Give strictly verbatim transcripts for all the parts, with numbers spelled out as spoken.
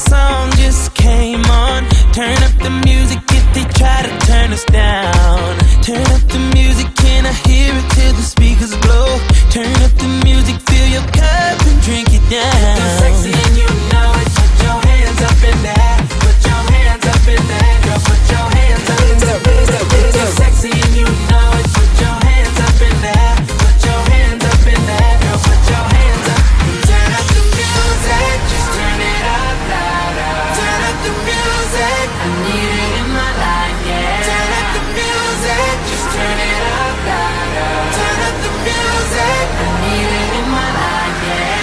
song just came on. Turn up the music if they try to turn us down. Turn up the music, can I hear it till the speakers blow? Turn up the music, fill your cup and drink it down. You're sexy and you know it. Put your hands up in there. Put your hands up in there. Girl, put your hands up in there. You're sexy and you know it. Put your hands up in there. Put your hands up in there. Girl, put your hands up. Turn up the music, just turn it up louder. Turn up the music, I need it in my life, yeah. Turn up the music, just turn it up louder. Turn up the music, I need it in my life, yeah.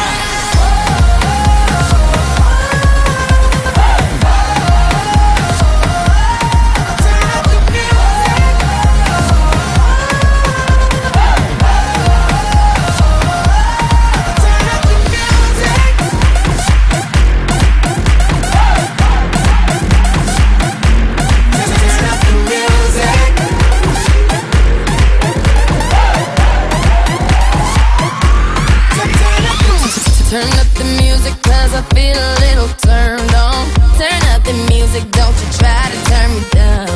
Turn up the music cause I feel a little turned on. Turn up the music, don't you try to turn me down.